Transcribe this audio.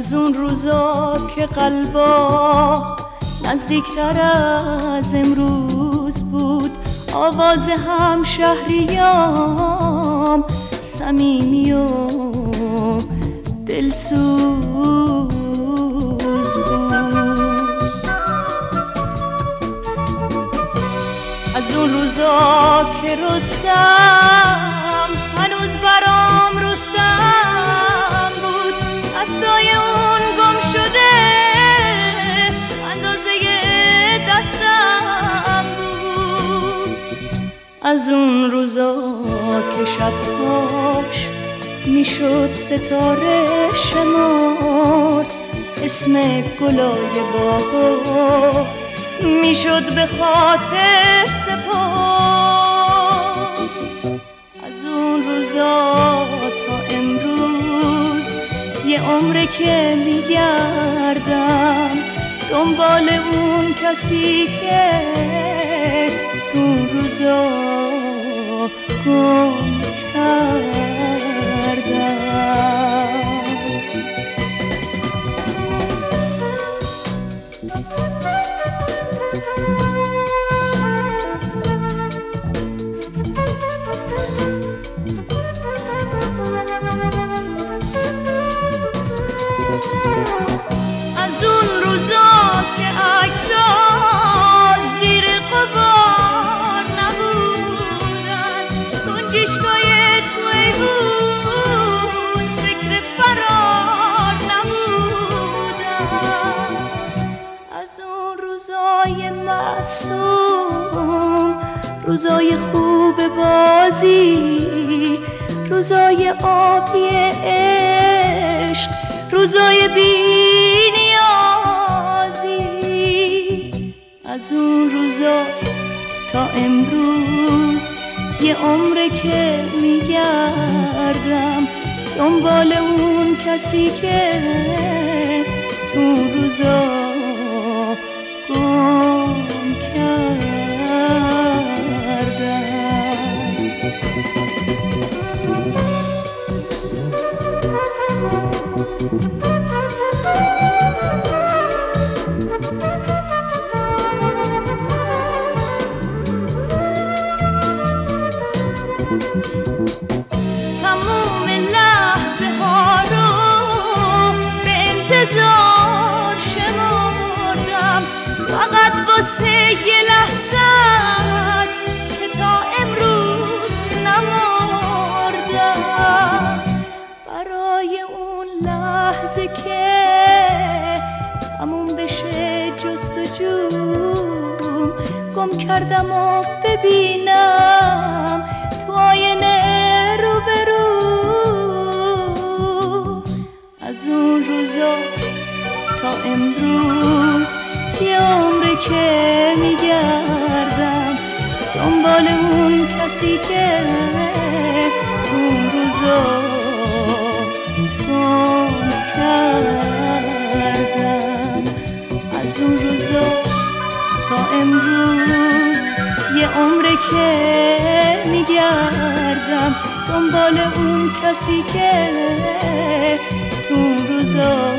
از اون روزا که قلبا نزدیکتر از امروز بود، آواز همشهریام صمیمی و دلسوز بود. از اون روزا که رستم هنوز برام رستم بود، دستای اون گم شده اندازه دستم بود. از اون روزا که شبهاش میشد ستاره شمرد، اسم گلای باغ میشد به خاطر سپرد. از اون روزا تا امروز یه عمره که میگردم دنبال اون کسی که تو روزا گم کردم. از اون روزا که عکس‌ها زیر غبار نبودن، گنجشگاه تو ایوون فکر فرار نبودن. از اون روزای معصوم، روزای خوب بازی، روزای آبی عشق، روزای بی نیازی. از اون روزا تا امروز یه عمره که میگردم دنبال اون کسی که تو روزا گم کردم. تموم لحظه ها رو به انتظار شمردم، فقط واسه یه لحظه است که تا امروز نمردم. برای اون لحظه که تموم بشه جستجوم، گم کردم و ببینم تو آینه رو برو. از اون روزا تا امروز یه عمره که میگردم دنبال اون کسی که اون روزا گم کردم. از اون روزا تا امروز یه عمره که میگردم دنبال اون کسی که تو روزا